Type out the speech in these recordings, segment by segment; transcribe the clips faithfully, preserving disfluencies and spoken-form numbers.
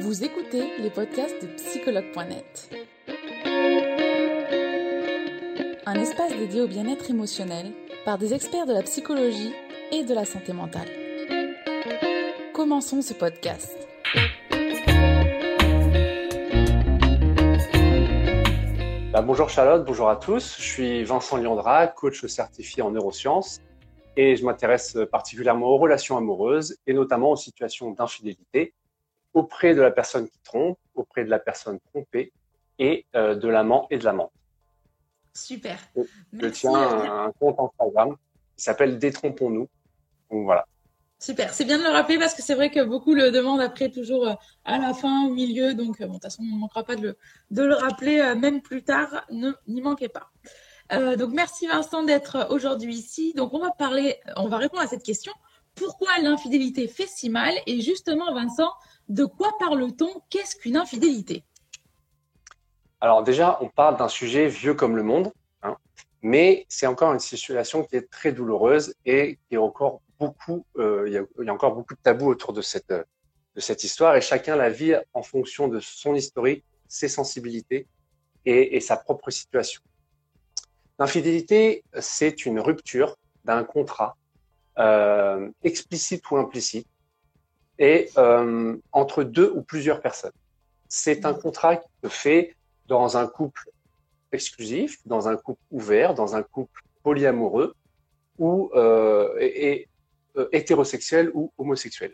Vous écoutez les podcasts de psychologue point net. Un espace dédié au bien-être émotionnel par des experts de la psychologie et de la santé mentale. Commençons ce podcast. Bah, bonjour Charlotte, bonjour à tous. Je suis Vincent Liandra, coach certifié en neurosciences et je m'intéresse particulièrement aux relations amoureuses et notamment aux situations d'infidélité auprès de la personne qui trompe, auprès de la personne trompée et euh, de l'amant et de l'amante. Super. Je Merci. tiens un, un compte Instagram qui s'appelle Détrompons-nous. Donc voilà. Super, c'est bien de le rappeler parce que c'est vrai que beaucoup le demandent après toujours à la fin, au milieu. Donc, bon, de toute façon, on ne manquera pas de le, de le rappeler même plus tard. Ne, n'y manquez pas. Euh, donc, merci Vincent d'être aujourd'hui ici. Donc, on va parler, on va répondre à cette question. Pourquoi l'infidélité fait si mal? Et justement, Vincent, de quoi parle-t-on? Qu'est-ce qu'une infidélité? Alors déjà, on parle d'un sujet vieux comme le monde, hein, mais c'est encore une situation qui est très douloureuse et qui est encore beaucoup, euh, il y a, il y a encore beaucoup de tabous autour de cette, de cette histoire et chacun la vit en fonction de son historique, ses sensibilités et, et sa propre situation. L'infidélité, c'est une rupture d'un contrat euh, explicite ou implicite et euh, entre deux ou plusieurs personnes. C'est un contrat qui se fait dans un couple exclusif, dans un couple ouvert, dans un couple polyamoureux ou euh, et, et, euh, hétérosexuel ou homosexuel.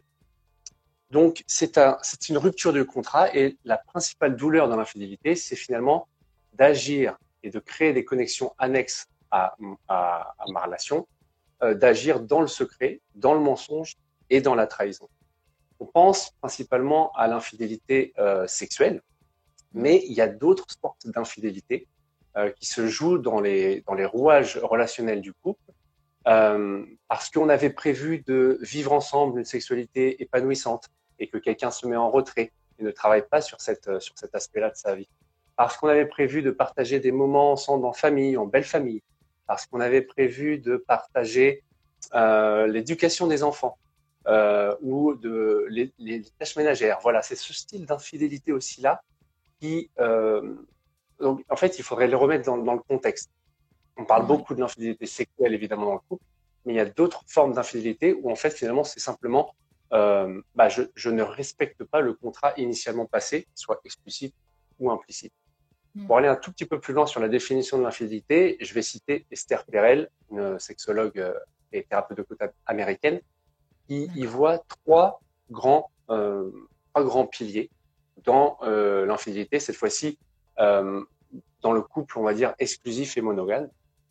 Donc c'est un, c'est une rupture du contrat et la principale douleur dans l'infidélité, c'est finalement d'agir et de créer des connexions annexes à, à, à ma relation, euh, d'agir dans le secret, dans le mensonge et dans la trahison. On pense principalement à l'infidélité euh, sexuelle, mais il y a d'autres sortes d'infidélité euh, qui se jouent dans les, dans les rouages relationnels du couple, euh, parce qu'on avait prévu de vivre ensemble une sexualité épanouissante et que quelqu'un se met en retrait et ne travaille pas sur, cette, sur cet aspect-là de sa vie. Parce qu'on avait prévu de partager des moments ensemble en famille, en belle famille. Parce qu'on avait prévu de partager euh, l'éducation des enfants. Euh, ou de les, les tâches ménagères. Voilà, c'est ce style d'infidélité aussi là qui, euh, donc en fait, il faudrait le remettre dans, dans le contexte. On parle Ouais. beaucoup de l'infidélité sexuelle évidemment dans le couple, mais il y a d'autres formes d'infidélité où en fait finalement c'est simplement, euh, bah, je, je ne respecte pas le contrat initialement passé, soit explicite ou implicite. Mmh. Pour aller un tout petit peu plus loin sur la définition de l'infidélité, je vais citer Esther Perel, une sexologue et thérapeute de couple américaine, qui y voit trois grands, euh, trois grands piliers dans euh, l'infidélité, cette fois-ci euh, dans le couple, on va dire, exclusif et monogame.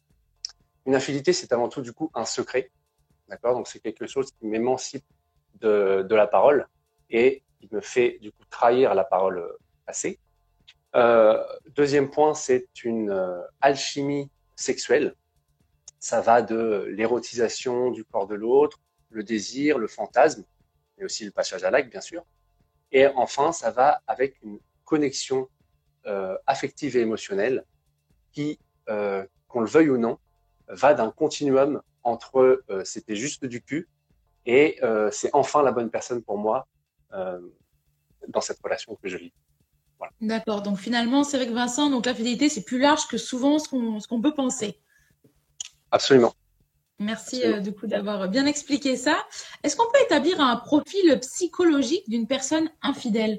Une infidélité, c'est avant tout du coup un secret, d'accord? Donc c'est quelque chose qui m'émancipe de, de la parole et qui me fait du coup trahir la parole passée. Euh, deuxième point, c'est une euh, alchimie sexuelle. Ça va de l'érotisation du corps de l'autre, le désir, le fantasme, mais aussi le passage à l'acte, bien sûr. Et enfin, ça va avec une connexion euh, affective et émotionnelle qui, euh, qu'on le veuille ou non, va d'un continuum entre euh, c'était juste du cul et euh, c'est enfin la bonne personne pour moi euh, dans cette relation que je vis. Voilà. D'accord, donc finalement, c'est vrai que Vincent, donc l'infidélité, c'est plus large que souvent ce qu'on, ce qu'on peut penser. Absolument. Merci euh, du coup d'avoir bien expliqué ça. Est-ce qu'on peut établir un profil psychologique d'une personne infidèle?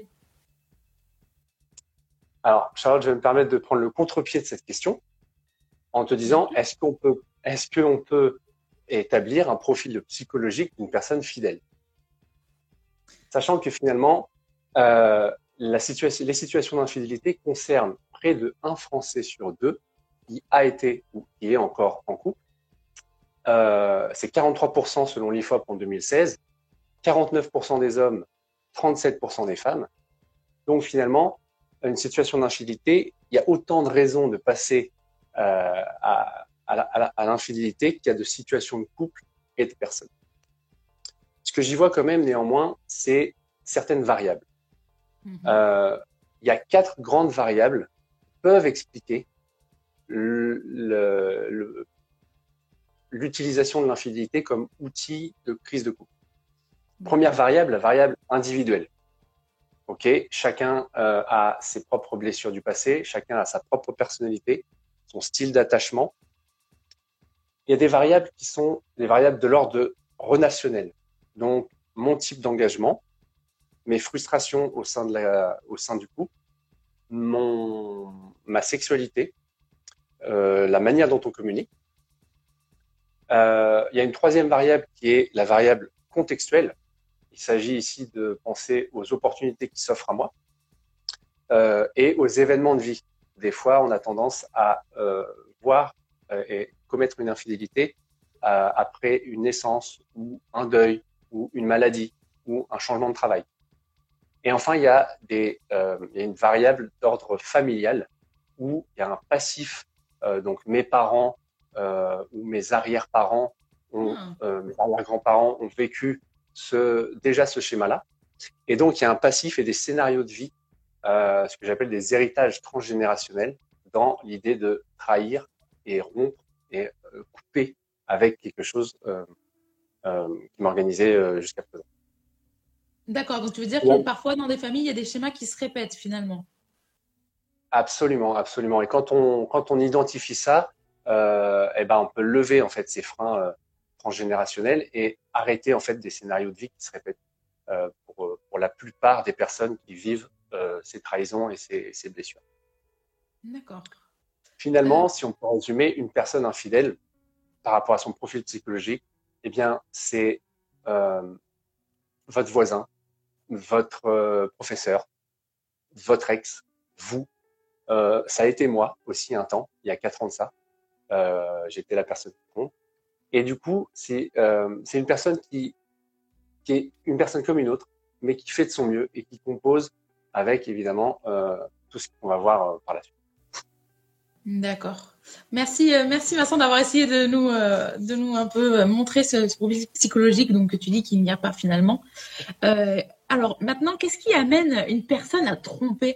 Alors, Charlotte, je vais me permettre de prendre le contre-pied de cette question en te disant, est-ce qu'on peut, est-ce qu'on peut établir un profil psychologique d'une personne fidèle? Sachant que finalement, euh, la situation, les situations d'infidélité concernent près de un Français sur deux qui a été ou qui est encore en couple. Euh, c'est quarante-trois pour cent selon l'I F O P en deux mille seize, quarante-neuf pour cent des hommes, trente-sept pour cent des femmes. Donc finalement, une situation d'infidélité, il y a autant de raisons de passer euh, à, à, à, à l'infidélité qu'il y a de situations de couple et de personnes. Ce que j'y vois quand même néanmoins, c'est certaines variables. Mmh. Euh, il y a quatre grandes variables qui peuvent expliquer le, le, le l'utilisation de l'infidélité comme outil de crise de couple. Première variable, la variable individuelle. Ok, chacun euh, a ses propres blessures du passé, chacun a sa propre personnalité, son style d'attachement. Il y a des variables qui sont des variables de l'ordre relationnel. Donc, mon type d'engagement, mes frustrations au sein, de la, au sein du couple, mon, ma sexualité, euh, la manière dont on communique. Euh, il y a une troisième variable qui est la variable contextuelle. Il s'agit ici de penser aux opportunités qui s'offrent à moi euh, et aux événements de vie. Des fois, on a tendance à euh, voir euh, et commettre une infidélité euh, après une naissance ou un deuil ou une maladie ou un changement de travail. Et enfin, il y a, des, euh, il y a une variable d'ordre familial où il y a un passif. Euh, donc, mes parents euh, ou mes arrière-parents, ont, Ah. euh, mes arrière-grands-parents ont vécu ce, déjà ce schéma-là. Et donc, il y a un passif et des scénarios de vie, euh, ce que j'appelle des héritages transgénérationnels, dans l'idée de trahir et rompre et euh, couper avec quelque chose euh, euh, qui m'organisait euh, jusqu'à présent. D'accord, donc tu veux dire que Ouais. parfois dans des familles, il y a des schémas qui se répètent finalement. Absolument, absolument. Et quand on quand on identifie ça, euh, eh ben on peut lever en fait ces freins euh, transgénérationnels et arrêter en fait des scénarios de vie qui se répètent euh, pour pour la plupart des personnes qui vivent euh, ces trahisons et ces, ces blessures. D'accord. Euh, Finalement, si on peut résumer, une personne infidèle par rapport à son profil psychologique, eh bien c'est euh, votre voisin, votre euh, professeur, votre ex, vous. Euh, ça a été moi aussi un temps, il y a quatre ans de ça. Euh, j'étais la personne qui compte. Et du coup, c'est euh, c'est une personne qui, qui est une personne comme une autre, mais qui fait de son mieux et qui compose avec évidemment euh, tout ce qu'on va voir euh, par la suite. D'accord. Merci, euh, merci Vincent d'avoir essayé de nous, euh, de nous un peu euh, montrer ce, ce profil psychologique donc que tu dis qu'il n'y a pas finalement. Euh, alors maintenant, qu'est-ce qui amène une personne à tromper?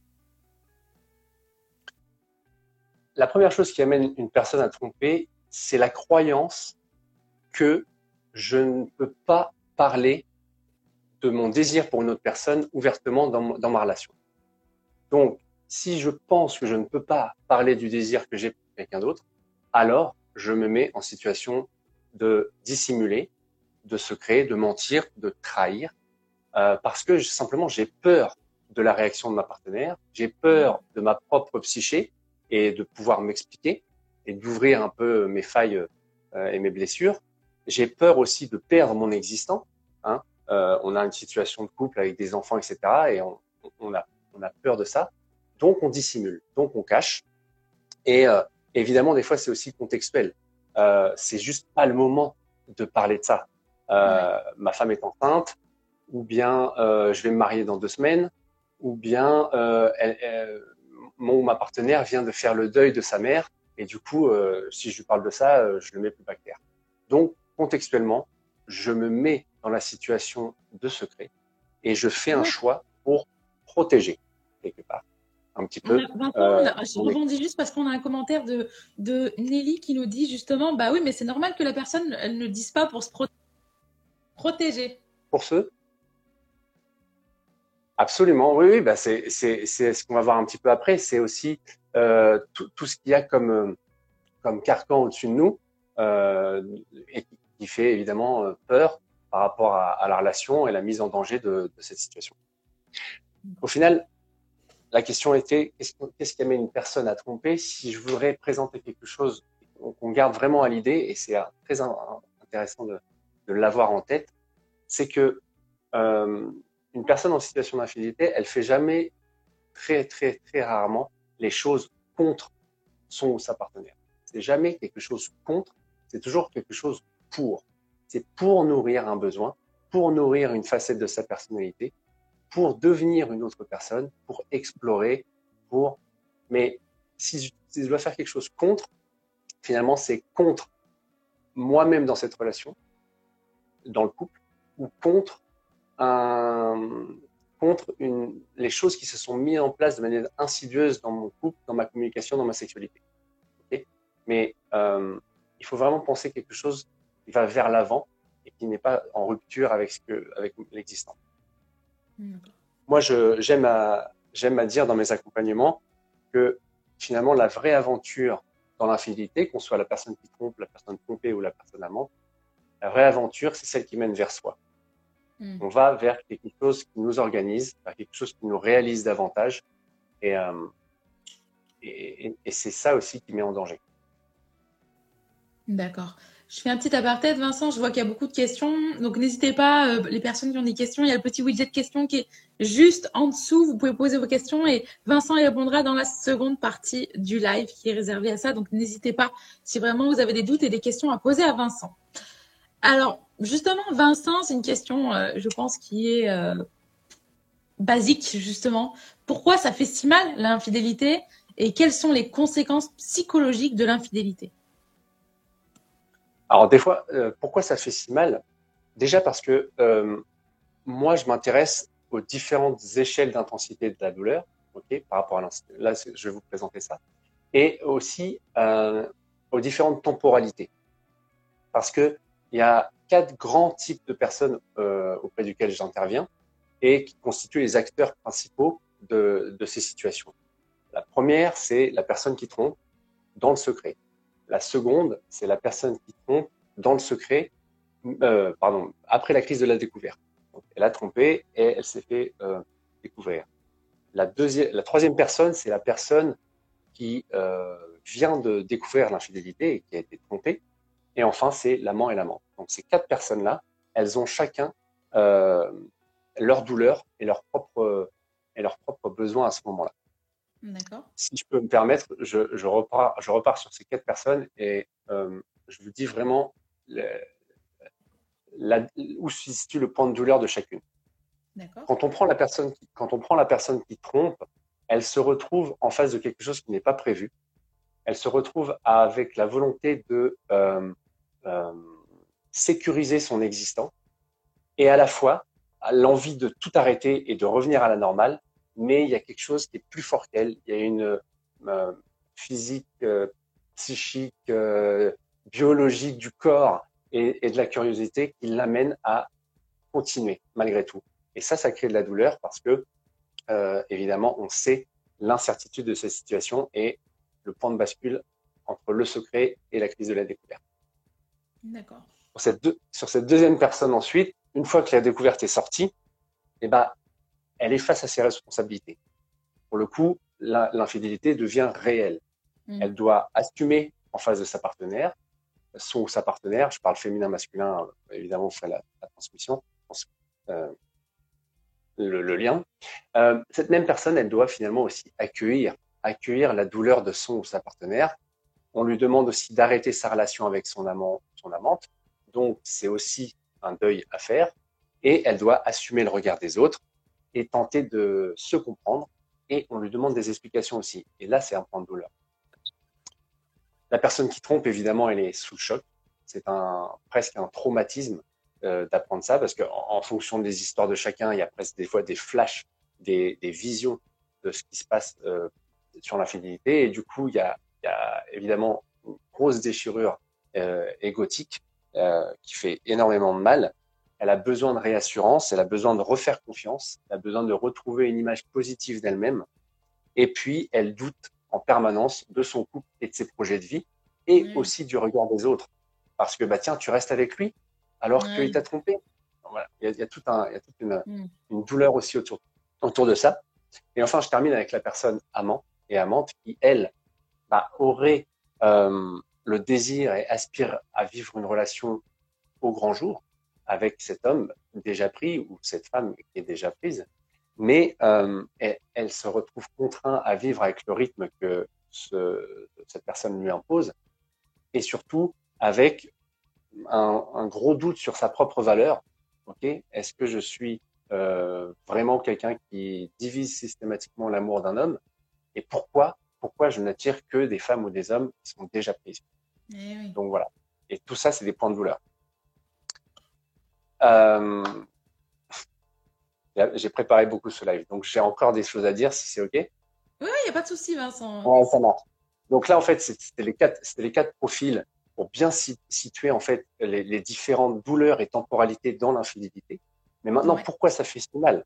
La première chose qui amène une personne à tromper, c'est la croyance que je ne peux pas parler de mon désir pour une autre personne ouvertement dans, dans ma relation. Donc, si je pense que je ne peux pas parler du désir que j'ai pour quelqu'un d'autre, alors je me mets en situation de dissimuler, de secret, de mentir, de trahir, euh, parce que simplement j'ai peur de la réaction de ma partenaire, j'ai peur de ma propre psyché et de pouvoir m'expliquer et d'ouvrir un peu mes failles euh, et mes blessures. J'ai peur aussi de perdre mon existant. Hein. Euh, on a une situation de couple avec des enfants, et cetera. Et on, on, a, on a peur de ça. Donc on dissimule, donc on cache. Et euh, évidemment, des fois, c'est aussi contextuel. Euh, c'est juste pas le moment de parler de ça. Ouais. Euh, ma femme est enceinte, ou bien euh, je vais me marier dans deux semaines, ou bien euh, elle, elle, mon ma partenaire vient de faire le deuil de sa mère, et du coup, euh, si je lui parle de ça, euh, je le mets plus bas clair. Donc, contextuellement, je me mets dans la situation de secret et je fais un Ouais. choix pour protéger quelque part un petit On peu. a, Vincent, on Euh, a- je on est rebondis juste parce qu'on a un commentaire de, de Nelly qui nous dit justement, bah oui, mais c'est normal que la personne, elle ne dise pas pour se pro- protéger. pour ceux. Absolument, oui, oui, bah c'est c'est c'est ce qu'on va voir un petit peu après. C'est aussi euh, tout, tout ce qu'il y a comme euh, comme carcan au-dessus de nous euh, et qui fait évidemment euh, peur par rapport à, à la relation et la mise en danger de, de cette situation. Au final, la question était qu'est-ce, qu'est-ce qui amène une personne à tromper? Si je voudrais présenter quelque chose qu'on garde vraiment à l'idée, et c'est très intéressant de, de l'avoir en tête, c'est que euh, une personne en situation d'infidélité, elle fait jamais, très très très rarement, les choses contre son ou sa partenaire. C'est jamais quelque chose contre, c'est toujours quelque chose pour. C'est pour nourrir un besoin, pour nourrir une facette de sa personnalité, pour devenir une autre personne, pour explorer, pour. Mais si je, si je dois faire quelque chose contre, finalement, c'est contre moi-même dans cette relation, dans le couple, ou contre un, contre une, les choses qui se sont mises en place de manière insidieuse dans mon couple, dans ma communication, dans ma sexualité. Okay. Mais euh, il faut vraiment penser quelque chose qui va vers l'avant et qui n'est pas en rupture avec ce que, avec l'existant. moi, je, j'aime à, j'aime à dire dans mes accompagnements que finalement, la vraie aventure dans l'infidélité, qu'on soit la personne qui trompe, la personne trompée ou la personne amante, la vraie aventure, c'est celle qui mène vers soi. Mm. On va vers quelque chose qui nous organise, vers quelque chose qui nous réalise davantage. Et, euh, et, et c'est ça aussi qui met en danger. D'accord. Je fais un petit aparté, Vincent. Je vois qu'il y a beaucoup de questions. Donc, n'hésitez pas, euh, les personnes qui ont des questions, il y a le petit widget de questions qui est juste en dessous. Vous pouvez poser vos questions et Vincent y répondra dans la seconde partie du live qui est réservée à ça. Donc, n'hésitez pas si vraiment vous avez des doutes et des questions à poser à Vincent. Alors, justement, Vincent, c'est une question, euh, je pense, qui est euh, basique, justement. Pourquoi ça fait si mal, l'infidélité, et quelles sont les conséquences psychologiques de l'infidélité? Alors, des fois, euh, pourquoi ça fait si mal? Déjà parce que euh, moi, je m'intéresse aux différentes échelles d'intensité de la douleur, ok, par rapport à l'incident. Là, je vais vous présenter ça. Et aussi euh, aux différentes temporalités. Parce que il y a quatre grands types de personnes euh, auprès duquel j'interviens et qui constituent les acteurs principaux de, de ces situations. La première, c'est la personne qui trompe dans le secret. La seconde, c'est la personne qui trompe dans le secret, euh, pardon, après la crise de la découverte. Donc, elle a trompé et elle s'est fait euh, découvrir. La deuxième, la troisième personne, c'est la personne qui euh, vient de découvrir l'infidélité et qui a été trompée. Et enfin, c'est l'amant et l'amante. Donc, ces quatre personnes-là, elles ont chacun euh, leur douleur et leurs propres et leurs propres besoins à ce moment-là. D'accord. Si je peux me permettre, je, je repars, je repars sur ces quatre personnes et euh, je vous dis vraiment le, la, où se situe le point de douleur de chacune. D'accord. Quand on prend la personne qui, quand on prend la personne qui trompe, elle se retrouve en face de quelque chose qui n'est pas prévu. Elle se retrouve avec la volonté de euh, euh, sécuriser son existant et à la fois l'envie de tout arrêter et de revenir à la normale, mais il y a quelque chose qui est plus fort qu'elle. Il y a une euh, physique, euh, psychique, euh, biologique du corps et, et de la curiosité qui l'amène à continuer malgré tout. Et ça, ça crée de la douleur parce que, euh, évidemment, on sait l'incertitude de cette situation et le point de bascule entre le secret et la crise de la découverte. D'accord. Sur cette, deux, sur cette deuxième personne ensuite, une fois que la découverte est sortie, eh ben, elle est face à ses responsabilités. Pour le coup, l'infidélité devient réelle. Mmh. Elle doit assumer en face de sa partenaire, son ou sa partenaire, je parle féminin, masculin, évidemment, on fait la, la transmission, euh, le, le lien. Euh, cette même personne, elle doit finalement aussi accueillir, accueillir la douleur de son ou sa partenaire. On lui demande aussi d'arrêter sa relation avec son amant, son amante. Donc, c'est aussi un deuil à faire. Et elle doit assumer le regard des autres et tenter de se comprendre. Et on lui demande des explications aussi. Et là, c'est un point de douleur. La personne qui trompe, évidemment, elle est sous le choc. C'est un, presque un traumatisme euh, d'apprendre ça parce qu'en en fonction des histoires de chacun, il y a presque des fois des flashs, des, des visions de ce qui se passe euh, sur l'infidélité. Et du coup, il y a, il y a évidemment une grosse déchirure euh, égotique euh, qui fait énormément de mal. Elle a besoin de réassurance, elle a besoin de refaire confiance, elle a besoin de retrouver une image positive d'elle-même. Et puis, elle doute en permanence de son couple et de ses projets de vie et oui. aussi du regard des autres. Parce que, bah, tiens, tu restes avec lui alors oui. qu'il t'a trompé. Voilà. Il y a, il y a tout un, il y a toute une, mm. une douleur aussi autour, autour de ça. Et enfin, je termine avec la personne amant et amante qui, elle, bah, aurait euh, le désir et aspire à vivre une relation au grand jour avec cet homme déjà pris ou cette femme qui est déjà prise. Mais euh, elle, elle se retrouve contrainte à vivre avec le rythme que ce, cette personne lui impose et surtout avec un, un gros doute sur sa propre valeur. Okay, est-ce que je suis euh, vraiment quelqu'un qui divise systématiquement l'amour d'un homme et pourquoi, pourquoi je n'attire que des femmes ou des hommes qui sont déjà prises. Eh oui. Donc voilà. Et tout ça, c'est des points de douleur. Euh, J'ai préparé beaucoup ce live, donc j'ai encore des choses à dire si c'est OK. Oui, il n'y a pas de souci, Vincent. Ouais, ça marche. Donc là, en fait, c'était les quatre, c'était les quatre profils pour bien situer en fait les, les différentes douleurs et temporalités dans l'infidélité. Mais maintenant, ouais. pourquoi ça fait si mal? Pourquoi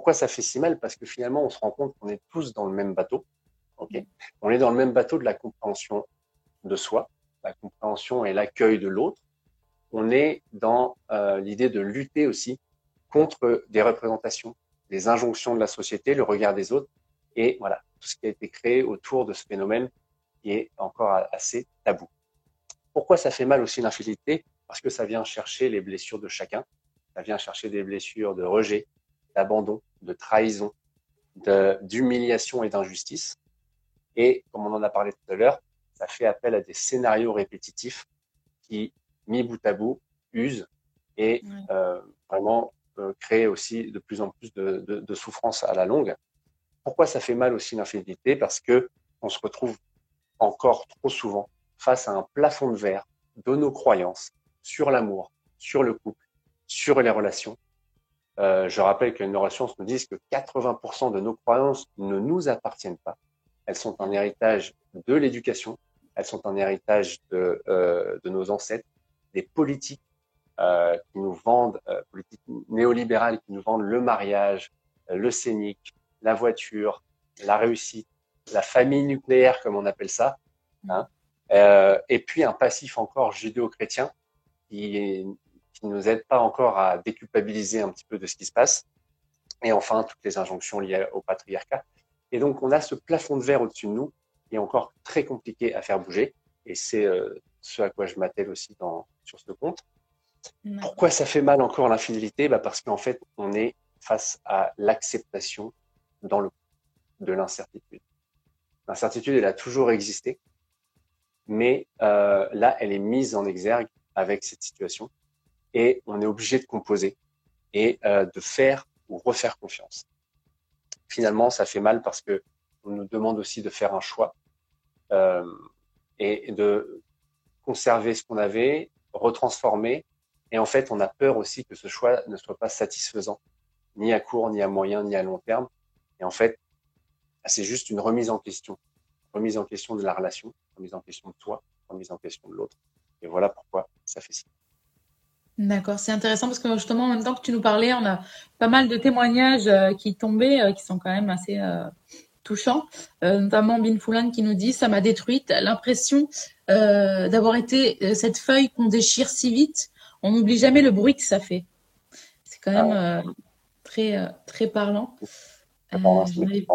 pourquoi ça fait si mal? Parce que finalement, on se rend compte qu'on est tous dans le même bateau. Okay, on est dans le même bateau de la compréhension de soi, la compréhension et l'accueil de l'autre. On est dans euh, l'idée de lutter aussi contre des représentations, des injonctions de la société, le regard des autres, et voilà, tout ce qui a été créé autour de ce phénomène qui est encore assez tabou. Pourquoi ça fait mal aussi l'infidélité? Parce que ça vient chercher les blessures de chacun, ça vient chercher des blessures de rejet, d'abandon, de trahison, de, d'humiliation et d'injustice. Et comme on en a parlé tout à l'heure, ça fait appel à des scénarios répétitifs qui, mis bout à bout, usent et ouais. euh, vraiment euh, créent aussi de plus en plus de, de, de souffrance à la longue. Pourquoi ça fait mal aussi l'infidélité? Parce que on se retrouve encore trop souvent face à un plafond de verre de nos croyances sur l'amour, sur le couple, sur les relations. Euh, je rappelle que les neurosciences nous disent que quatre-vingts pour cent de nos croyances ne nous appartiennent pas. Elles sont un héritage de l'éducation, elles sont un héritage de, euh, de nos ancêtres, des politiques euh, qui nous vendent, euh, politiques néolibérales qui nous vendent le mariage, euh, le scénique, la voiture, la réussite, la famille nucléaire comme on appelle ça, hein, euh, et puis un passif encore judéo-chrétien qui, est, qui nous aide pas encore à déculpabiliser un petit peu de ce qui se passe, et enfin toutes les injonctions liées au patriarcat. Et donc on a ce plafond de verre au-dessus de nous qui est encore très compliqué à faire bouger, et c'est euh, ce à quoi je m'attelle aussi dans, sur ce compte. Pourquoi ça fait mal encore l'infidélité? Bah parce qu'en fait on est face à l'acceptation dans le de l'incertitude. L'incertitude, elle a toujours existé, mais euh, là, elle est mise en exergue avec cette situation et on est obligé de composer et euh, de faire ou refaire confiance. Finalement, ça fait mal parce que on nous demande aussi de faire un choix euh, et de conserver ce qu'on avait, retransformer, et en fait, on a peur aussi que ce choix ne soit pas satisfaisant, ni à court, ni à moyen, ni à long terme. Et en fait, c'est juste une remise en question, remise en question de la relation, remise en question de toi, remise en question de l'autre. Et voilà pourquoi ça fait si. D'accord, c'est intéressant parce que justement, en même temps que tu nous parlais, on a pas mal de témoignages euh, qui tombaient, euh, qui sont quand même assez euh, touchants, euh, notamment Bin Foulan qui nous dit « ça m'a détruite, l'impression euh, d'avoir été euh, cette feuille qu'on déchire si vite, on n'oublie jamais le bruit que ça fait ». C'est quand même euh, très, euh, très parlant. Euh,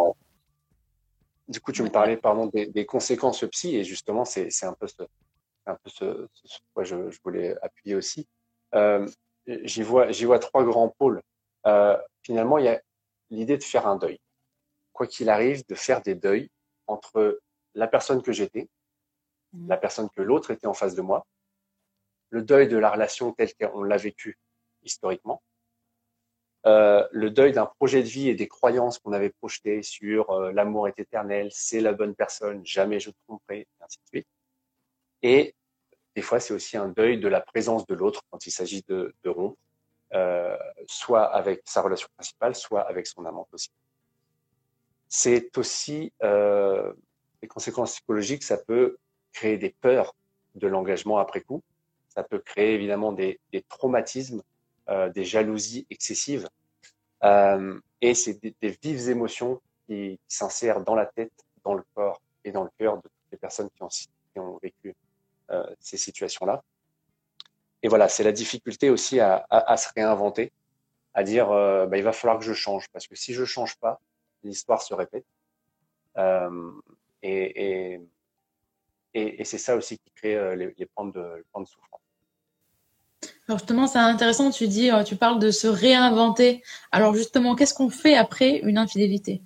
Du coup, tu me parlais pardon, des, des conséquences psy, et justement, c'est, c'est un peu ce, un peu ce, ce sur quoi je, je voulais appuyer aussi. Euh, j'y vois, j'y vois trois grands pôles. Euh, finalement, il y a l'idée de faire un deuil. Quoi qu'il arrive, de faire des deuils entre la personne que j'étais, mmh. la personne que l'autre était en face de moi, le deuil de la relation telle qu'on l'a vécue historiquement, Euh, le deuil d'un projet de vie et des croyances qu'on avait projetées sur euh, l'amour est éternel, c'est la bonne personne, jamais je te tromperai, et ainsi de suite. Et des fois, c'est aussi un deuil de la présence de l'autre quand il s'agit de, de rompre, euh, soit avec sa relation principale, soit avec son amante aussi. C'est aussi euh, les conséquences psychologiques, ça peut créer des peurs de l'engagement après coup, ça peut créer évidemment des, des traumatismes, euh, des jalousies excessives, euh, et c'est des, des vives émotions qui, qui s'insèrent dans la tête, dans le corps et dans le cœur de toutes les personnes qui ont, qui ont vécu euh, ces situations-là. Et voilà, c'est la difficulté aussi à, à, à se réinventer, à dire euh, bah, il va falloir que je change, parce que si je change pas, l'histoire se répète. Euh, et, et, et, et c'est ça aussi qui crée euh, les, les points de, les points de souffrance. Alors justement, c'est intéressant, tu dis, tu parles de se réinventer. Alors justement, qu'est-ce qu'on fait après une infidélité?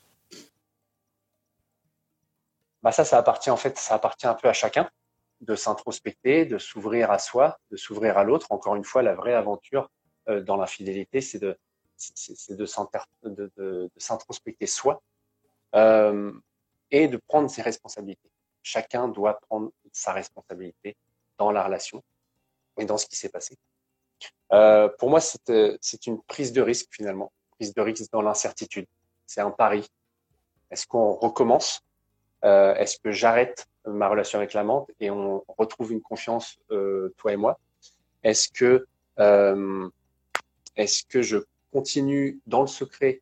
Bah ça, ça appartient en fait, ça appartient un peu à chacun de s'introspecter, de s'ouvrir à soi, de s'ouvrir à l'autre. Encore une fois, la vraie aventure euh, dans l'infidélité, c'est de, c'est, c'est de, de, de, de s'introspecter soi euh, et de prendre ses responsabilités. Chacun doit prendre sa responsabilité dans la relation et dans ce qui s'est passé. Euh, pour moi, c'est, c'est une prise de risque finalement, prise de risque dans l'incertitude. C'est un pari. Est-ce qu'on recommence? euh, Est-ce que j'arrête ma relation avec l'amante et on retrouve une confiance, euh, toi et moi? Est-ce que, euh, est-ce que je continue dans le secret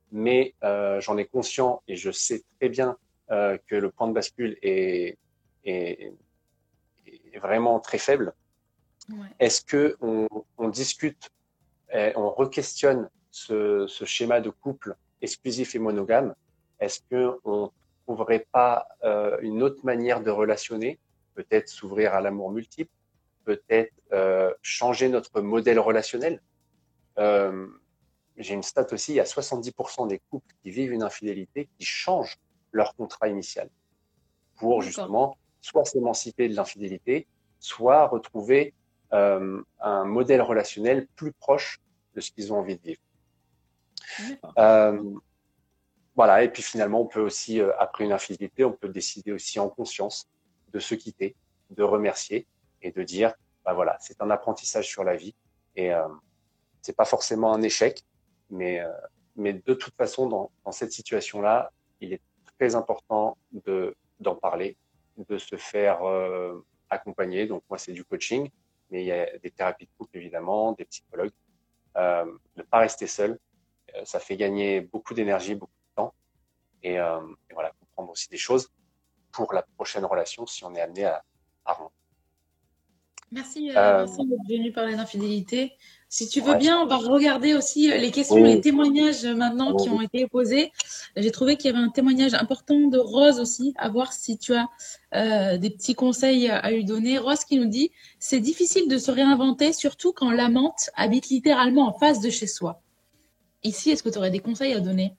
mais euh, j'en ai conscience et je sais très bien euh, que le point de bascule est, est, est vraiment très faible. Ouais. Est-ce que on, on discute, et on re-questionne ce, ce schéma de couple exclusif et monogame? Est-ce que on trouverait pas euh, une autre manière de relationner? Peut-être s'ouvrir à l'amour multiple, peut-être euh, changer notre modèle relationnel. Euh, j'ai une stat aussi, il y a soixante-dix pour cent des couples qui vivent une infidélité qui changent leur contrat initial pour D'accord. justement soit s'émanciper de l'infidélité, soit retrouver euh, un modèle relationnel plus proche de ce qu'ils ont envie de vivre. D'accord. Euh, voilà, et puis finalement, on peut aussi, euh, après une infidélité, on peut décider aussi en conscience de se quitter, de remercier et de dire, bah voilà, c'est un apprentissage sur la vie et euh, c'est pas forcément un échec, mais euh, mais de toute façon, dans, dans cette situation-là, il est très important de d'en parler, de se faire euh, accompagner. Donc moi, c'est du coaching, mais il y a des thérapies de couple évidemment, des psychologues. Euh, ne pas rester seul, euh, ça fait gagner beaucoup d'énergie, beaucoup de temps, et, euh, et voilà, comprendre aussi des choses pour la prochaine relation si on est amené à, à rompre. Merci euh, Euh, Vincent d'être venu parler d'infidélité. Si tu veux ouais. bien, on va regarder aussi euh, les questions, les Oui, témoignages euh, maintenant qui allons-y. ont été posés. J'ai trouvé qu'il y avait un témoignage important de Rose aussi, à voir si tu as euh, des petits conseils à lui donner. Rose qui nous dit, c'est difficile de se réinventer, surtout quand l'amante habite littéralement en face de chez soi. Ici, est-ce que tu aurais des conseils à donner?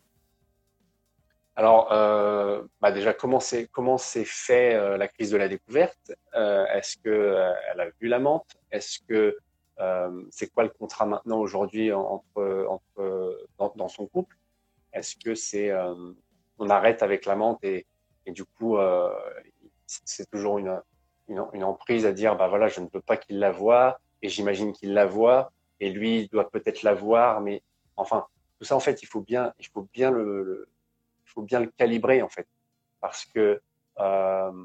Alors, euh, bah déjà, comment c'est comment s'est fait euh, la crise de la découverte? Euh, est-ce que euh, elle a vu l'amante? Est-ce que euh, c'est quoi le contrat maintenant aujourd'hui entre entre dans, dans son couple? Est-ce que c'est euh, on arrête avec l'amante et et du coup euh, c'est toujours une, une une emprise à dire bah voilà je ne veux pas qu'il la voie et j'imagine qu'il la voit et lui il doit peut-être la voir mais enfin tout ça en fait il faut bien il faut bien le, le il faut bien le calibrer en fait, parce que euh,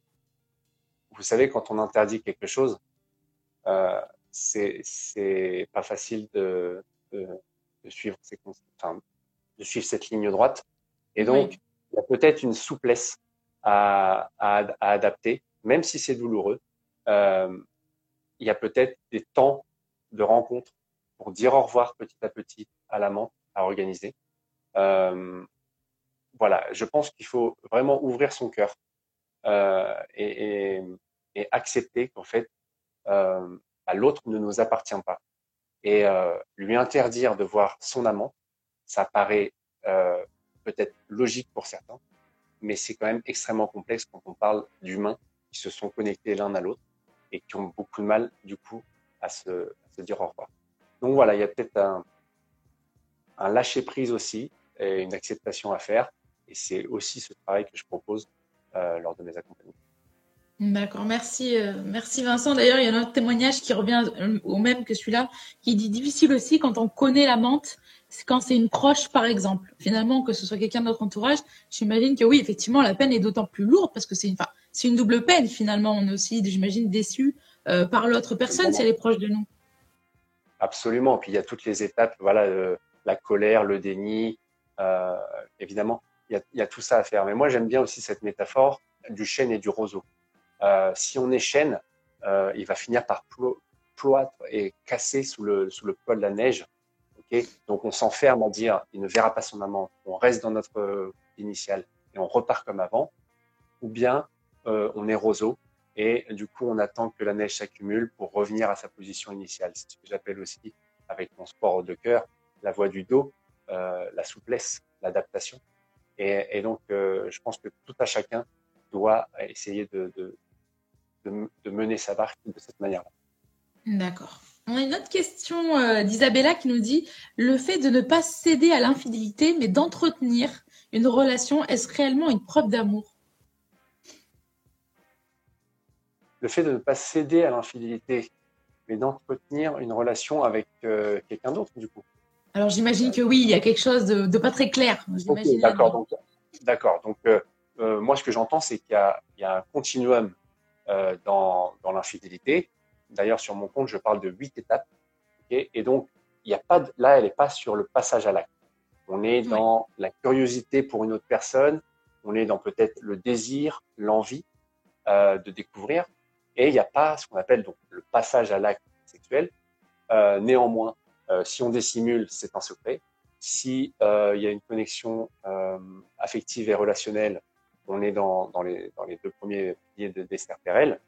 vous savez quand on interdit quelque chose, euh, c'est c'est pas facile de, de, de suivre ces, enfin, de suivre cette ligne droite, et Oui, donc il y a peut-être une souplesse à, à, à adapter, même si c'est douloureux. Euh, il y a peut-être des temps de rencontre pour dire au revoir petit à petit à l'amant à organiser. Euh, voilà, je pense qu'il faut vraiment ouvrir son cœur euh, et, et, et, accepter qu'en fait, euh, bah, l'autre ne nous appartient pas. Et euh, lui interdire de voir son amant, ça paraît euh, peut-être logique pour certains, mais c'est quand même extrêmement complexe quand on parle d'humains qui se sont connectés l'un à l'autre et qui ont beaucoup de mal, du coup, à se, à se dire au revoir. Donc voilà, il y a peut-être un, un lâcher-prise aussi et une acceptation à faire. Et c'est aussi ce travail que je propose euh, lors de mes accompagnements. d'accord, merci, euh, merci Vincent. D'ailleurs, il y a un autre témoignage qui revient euh, au même que celui-là, qui dit difficile aussi quand on connaît la menthe, c'est quand c'est une proche, par exemple. Finalement, que ce soit quelqu'un de notre entourage, j'imagine que oui, effectivement, la peine est d'autant plus lourde parce que c'est une, enfin, c'est une double peine finalement. On est aussi, j'imagine, déçu euh, par l'autre personne si elle Évidemment. est proche de nous. Absolument. Puis il y a toutes les étapes, voilà, euh, la colère, le déni, euh, évidemment, il y, a, il y a tout ça à faire. Mais moi, j'aime bien aussi cette métaphore du chêne et du roseau. Euh, si on est chêne, euh, il va finir par plo ploître et casser sous le, sous le poids de la neige. Okay, donc on s'enferme à dire il ne verra pas son amant, on reste dans notre euh, initial et on repart comme avant. Ou bien euh, on est roseau et du coup on attend que la neige s'accumule pour revenir à sa position initiale. C'est ce que j'appelle aussi avec mon sport de cœur la voie du dos, euh, la souplesse, l'adaptation. Et, et donc euh, je pense que tout à chacun doit essayer de, de, de, de mener sa barque de cette manière-là. D'accord. On a une autre question euh, d'Isabella qui nous dit le fait de ne pas céder à l'infidélité, mais d'entretenir une relation, est-ce réellement une preuve d'amour? Le fait de ne pas céder à l'infidélité, mais d'entretenir une relation avec euh, quelqu'un d'autre, du coup. Alors j'imagine que oui, il y a quelque chose de, de pas très clair, Ok, j'imagine d'accord. là-dedans. Donc, d'accord. Donc, euh, euh, moi, ce que j'entends, c'est qu'il y a, il y a un continuum euh, dans, dans l'infidélité. D'ailleurs, sur mon compte, je parle de huit étapes. Okay, et donc, il y a pas de, là, elle n'est pas sur le passage à l'acte. On est Oui. dans la curiosité pour une autre personne, on est dans peut-être le désir, l'envie euh, de découvrir, et il n'y a pas ce qu'on appelle donc le passage à l'acte sexuel. Euh, néanmoins, euh, si on dissimule, c'est un secret. Si euh, il y a une connexion euh, affective et relationnelle, on est dans, dans, les, dans les deux premiers piliers de d'Esther Perel.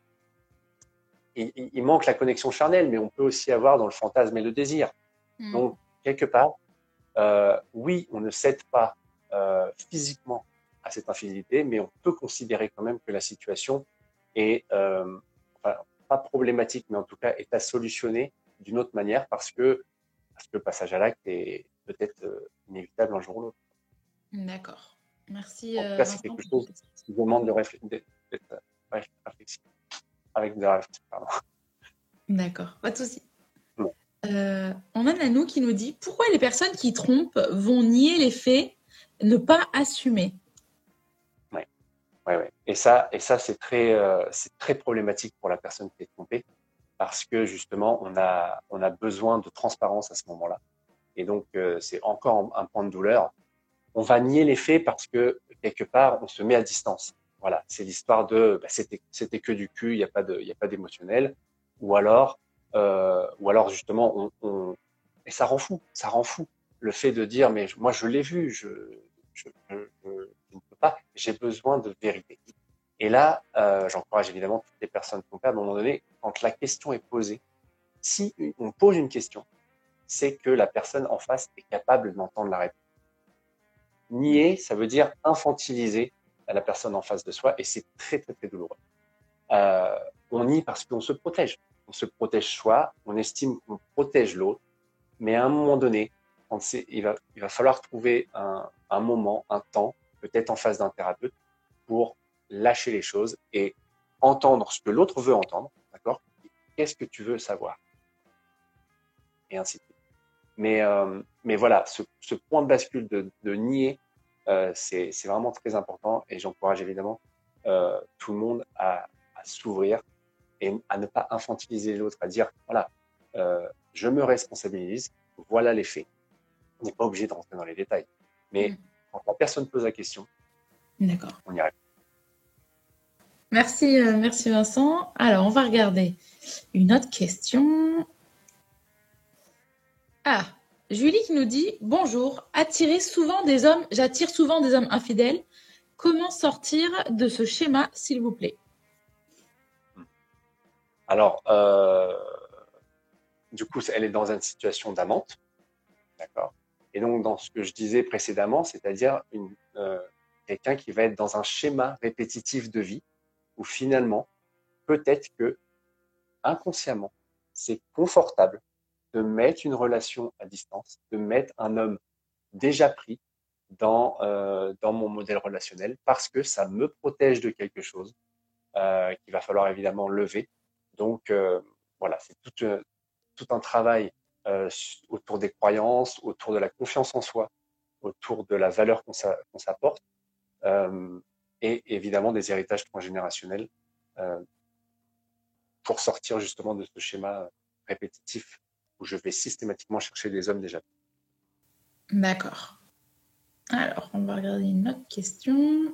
Il, il manque la connexion charnelle, mais on peut aussi avoir dans le fantasme et le désir. Mm. Donc, quelque part, euh, oui, on ne cède pas euh, physiquement à cette infidélité, mais on peut considérer quand même que la situation est, euh, enfin, pas problématique, mais en tout cas est à solutionner d'une autre manière parce que, parce que le passage à l'acte est peut-être euh, inévitable un jour ou l'autre. D'accord. Merci En tout euh, cas, c'est Vincent quelque pour chose cette explication. qui demande de réfléchir, d'être réflexif, avec de la réflexion. Pardon. D'accord, pas de souci. Non. Euh, on a Nanou qui nous dit pourquoi les personnes qui trompent vont nier les faits, ne pas assumer. Ouais, ouais, ouais. Et ça, et ça, c'est très, euh, c'est très problématique pour la personne qui est trompée parce que justement, on a, on a besoin de transparence à ce moment-là. Et donc, euh, c'est encore un point de douleur. On va nier les faits parce que quelque part, on se met à distance. Voilà, c'est l'histoire de, bah, c'était, c'était que du cul, il n'y a pas de, il y a pas d'émotionnel. Ou alors, euh, ou alors justement, on, on, et ça rend fou, ça rend fou. Le fait de dire, mais moi je l'ai vu, je, je, je, je, je ne peux pas, j'ai besoin de vérité. Et là, euh, j'encourage évidemment toutes les personnes qui ont peur, à un moment donné, quand la question est posée, si on pose une question, c'est que la personne en face est capable d'entendre la réponse. Nier, ça veut dire infantiliser la personne en face de soi et c'est très, très, très douloureux. Euh, on nie parce qu'on se protège. On se protège soi, on estime qu'on protège l'autre, mais à un moment donné, quand c'est, il, va, il va falloir trouver un, un moment, un temps, peut-être en face d'un thérapeute, pour lâcher les choses et entendre ce que l'autre veut entendre, d'accord? Qu'est-ce que tu veux savoir? Et ainsi de suite. Mais, euh, mais voilà, ce, ce point de bascule de, de nier, euh, c'est, c'est vraiment très important et j'encourage évidemment euh, tout le monde à, à s'ouvrir et à ne pas infantiliser l'autre, à dire, voilà, euh, je me responsabilise, voilà les faits. On n'est pas obligé de rentrer dans les détails. Mais Mm. quand la personne pose la question, D'accord. on y arrive. Merci, euh, merci Vincent. Alors, on va regarder une autre question. Ah, Julie qui nous dit bonjour, attirer souvent des hommes, j'attire souvent des hommes infidèles. Comment sortir de ce schéma, s'il vous plaît? Alors, euh, du coup, elle est dans une situation d'amante, d'accord? Et donc, dans ce que je disais précédemment, c'est-à-dire une, euh, quelqu'un qui va être dans un schéma répétitif de vie, où finalement, peut-être que inconsciemment, c'est confortable de mettre une relation à distance, de mettre un homme déjà pris dans, euh, dans mon modèle relationnel, parce que ça me protège de quelque chose euh, qu'il va falloir évidemment lever. Donc, euh, voilà, c'est tout, euh, tout un travail euh, autour des croyances, autour de la confiance en soi, autour de la valeur qu'on s'apporte, euh, et évidemment des héritages transgénérationnels euh, pour sortir justement de ce schéma répétitif où je vais systématiquement chercher des hommes déjà. D'accord. Alors, on va regarder une autre question.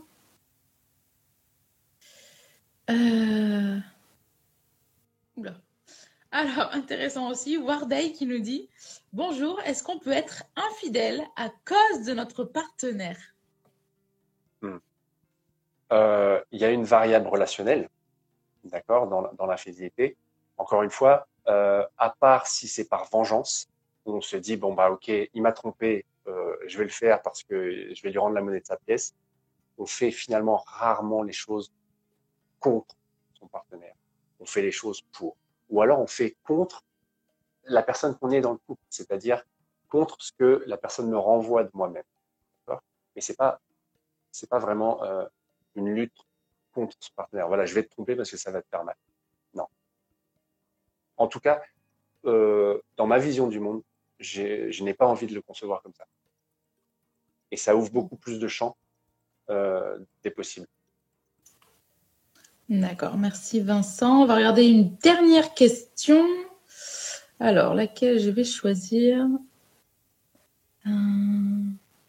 Euh... Oula. Alors, intéressant aussi, Warday qui nous dit bonjour, est-ce qu'on peut être infidèle à cause de notre partenaire? Hmm. Euh, il y a une variable relationnelle, d'accord, dans, dans l'infidélité. Encore une fois, euh, à part si c'est par vengeance, on se dit bon bah ok, il m'a trompé, euh, je vais le faire parce que je vais lui rendre la monnaie de sa pièce. On fait finalement rarement les choses contre son partenaire. On fait les choses pour. Ou alors on fait contre la personne qu'on est dans le couple, c'est-à-dire contre ce que la personne me renvoie de moi-même. D'accord? Mais c'est pas, c'est pas vraiment euh, une lutte contre ce partenaire. Voilà, je vais te tromper parce que ça va te faire mal. Non. En tout cas, euh, dans ma vision du monde, je n'ai pas envie de le concevoir comme ça. Et ça ouvre beaucoup plus de champs euh, des possibles. D'accord, merci Vincent. On va regarder une dernière question. Alors, laquelle je vais choisir? euh...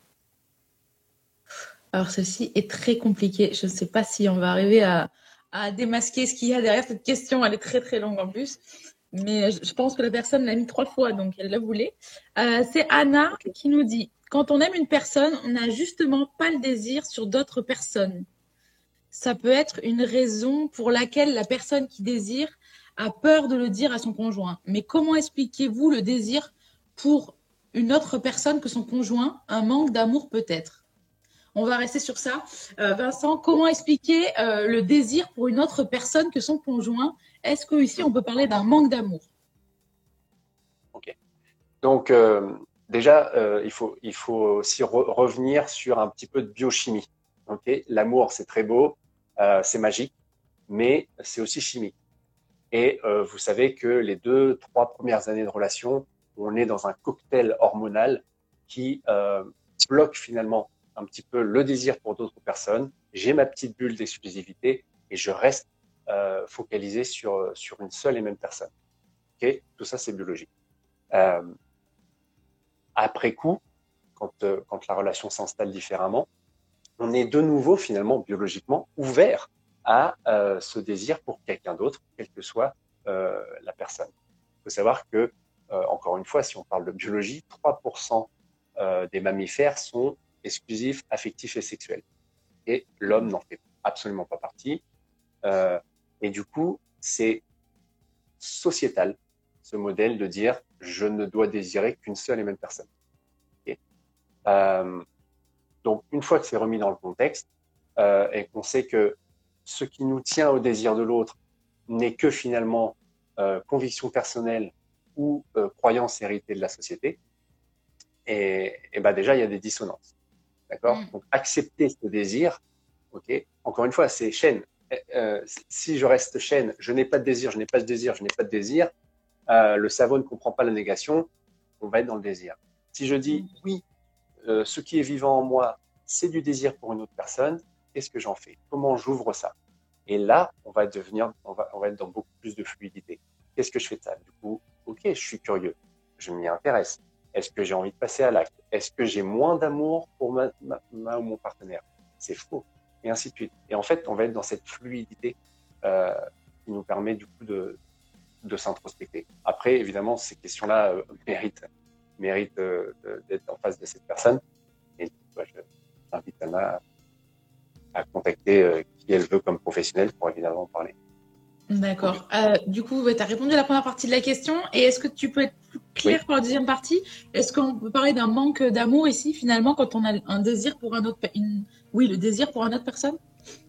Alors, ceci est très compliqué. Je ne sais pas si on va arriver à, à démasquer ce qu'il y a derrière cette question. Elle est très, très longue en plus. Mais je pense que la personne l'a mis trois fois, donc elle la voulait. Euh, c'est Anna Ok. qui nous dit, quand on aime une personne, on n'a justement pas le désir sur d'autres personnes. Ça peut être une raison pour laquelle la personne qui désire a peur de le dire à son conjoint. Mais comment expliquez-vous le désir pour une autre personne que son conjoint? Un manque d'amour peut-être. On va rester sur ça. Euh, Vincent, comment expliquer euh, le désir pour une autre personne que son conjoint? Est-ce qu'ici, on peut parler d'un manque d'amour? Ok. Donc, euh, déjà, euh, il faut, il faut aussi re- revenir sur un petit peu de biochimie. Ok. L'amour, c'est très beau, euh, c'est magique, mais c'est aussi chimique. Et euh, vous savez que les deux, trois premières années de relation, on est dans un cocktail hormonal qui euh, bloque finalement un petit peu le désir pour d'autres personnes. J'ai ma petite bulle d'exclusivité et je reste euh, focalisé sur, sur une seule et même personne. Okay. Tout ça, c'est biologique. Euh, après coup, quand, euh, quand la relation s'installe différemment, on est de nouveau finalement biologiquement ouvert à euh, ce désir pour quelqu'un d'autre, quelle que soit euh, la personne. Il faut savoir que, euh, encore une fois, si on parle de biologie, trois pour cent euh, des mammifères sont exclusifs, affectifs et sexuels. Et l'homme n'en fait absolument pas partie. Euh, et du coup, c'est sociétal, ce modèle de dire je ne dois désirer qu'une seule et même personne. Okay. Euh, donc, une fois que c'est remis dans le contexte euh, et qu'on sait que ce qui nous tient au désir de l'autre n'est que finalement euh, conviction personnelle ou euh, croyance héritée de la société, et, et ben déjà il y a des dissonances, d'accord. Mm. Donc accepter ce désir, ok. Encore une fois, c'est chaîne. Euh, si je reste chaîne, je n'ai pas de désir, je n'ai pas de désir, je n'ai pas de désir. Euh, le cerveau ne comprend pas la négation, on va être dans le désir. Si je dis Mm. oui, euh, ce qui est vivant en moi, c'est du désir pour une autre personne, qu'est-ce que j'en fais? Comment j'ouvre ça? Et là, on va devenir, on va, on va être dans beaucoup plus de fluidité. Qu'est-ce que je fais de ça? Du coup, ok, je suis curieux, je m'y intéresse. Est-ce que j'ai envie de passer à l'acte? Est-ce que j'ai moins d'amour pour ma, ma, ma ou mon partenaire? C'est faux. Et ainsi de suite. Et en fait, on va être dans cette fluidité euh, qui nous permet du coup de, de s'introspecter. Après, évidemment, ces questions-là euh, méritent, méritent euh, d'être en face de cette personne. Et bah, je t'invite Anna à contacter euh, qui elle veut comme professionnel pour évidemment en parler. D'accord. Euh, du coup, tu as répondu à la première partie de la question. Et est-ce que tu peux être plus clair Oui. pour la deuxième partie? Est-ce qu'on peut parler d'un manque d'amour ici, finalement, quand on a un désir pour un autre, une... oui, le désir pour une autre personne?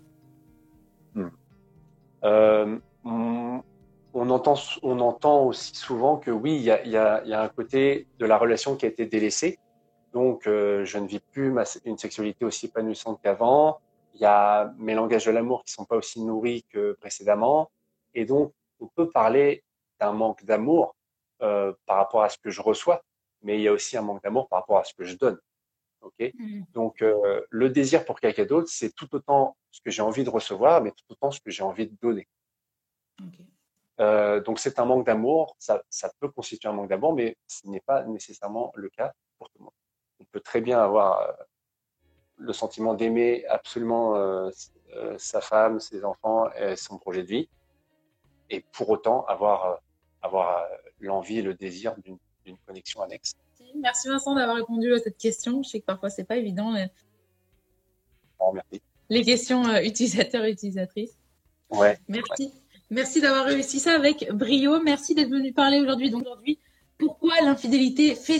Hmm. Euh, on, on, entend, on entend aussi souvent que oui, il y a, y, a, y a un côté de la relation qui a été délaissé. Donc, euh, je ne vis plus ma, une sexualité aussi épanouissante qu'avant. Il y a mes langages de l'amour qui sont pas aussi nourris que précédemment. Et donc, on peut parler d'un manque d'amour euh, par rapport à ce que je reçois, mais il y a aussi un manque d'amour par rapport à ce que je donne. Okay. Mm. Donc, euh, le désir pour quelqu'un d'autre, c'est tout autant ce que j'ai envie de recevoir, mais tout autant ce que j'ai envie de donner. Okay. Euh, donc, c'est un manque d'amour. Ça, ça peut constituer un manque d'amour, mais ce n'est pas nécessairement le cas pour tout le monde. On peut très bien avoir euh, le sentiment d'aimer absolument euh, euh, sa femme, ses enfants et son projet de vie, et pour autant avoir, euh, avoir euh, l'envie et le désir d'une, d'une connexion annexe. Merci Vincent d'avoir répondu à cette question. Je sais que parfois c'est pas évident. Mais... Oh, merci. Les questions euh, utilisateurs et utilisatrices. Ouais. Merci. Ouais. Merci d'avoir réussi ça avec brio. Merci d'être venu parler aujourd'hui. Donc aujourd'hui, pourquoi l'infidélité fait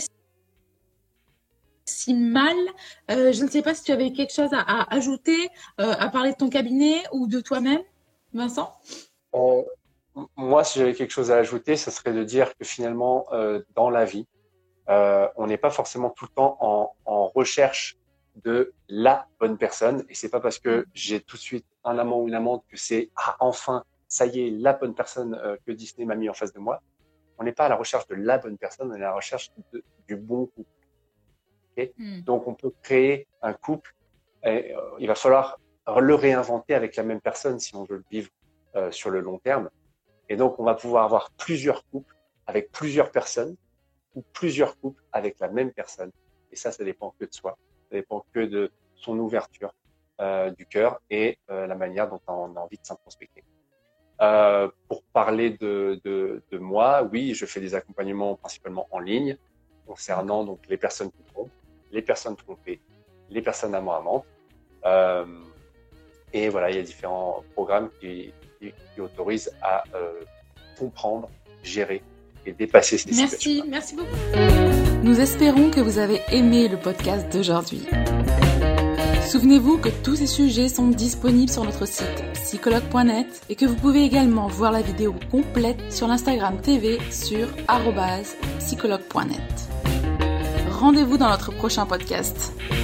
si mal? euh, Je ne sais pas si tu avais quelque chose à, à ajouter, euh, à parler de ton cabinet ou de toi-même, Vincent. Euh, moi, si j'avais quelque chose à ajouter, ce serait de dire que finalement, euh, dans la vie, euh, on n'est pas forcément tout le temps en, en recherche de la bonne personne. Et c'est pas parce que j'ai tout de suite un amant ou une amante que c'est ah, enfin, ça y est, la bonne personne euh, que Disney m'a mis en face de moi. On n'est pas à la recherche de la bonne personne, on est à la recherche de, du bon couple. Okay. Mm. Donc, on peut créer un couple. Et, euh, il va falloir le réinventer avec la même personne si on veut le vivre euh, sur le long terme. Et donc, on va pouvoir avoir plusieurs couples avec plusieurs personnes ou plusieurs couples avec la même personne. Et ça, ça dépend que de soi. Ça dépend que de son ouverture euh, du cœur et euh, la manière dont on a envie de s'introspecter. Euh, pour parler de, de, de moi, oui, je fais des accompagnements principalement en ligne concernant donc les personnes qui trompent, les personnes trompées, les personnes amants-amantes. Euh, et voilà, il y a différents programmes qui, qui, qui autorisent à euh, comprendre, gérer et dépasser ces merci, situations. Merci, merci beaucoup. Nous espérons que vous avez aimé le podcast d'aujourd'hui. Souvenez-vous que tous ces sujets sont disponibles sur notre site psychologue point net et que vous pouvez également voir la vidéo complète sur l'Instagram T V sur arobase psychologue point net. Rendez-vous dans notre prochain podcast.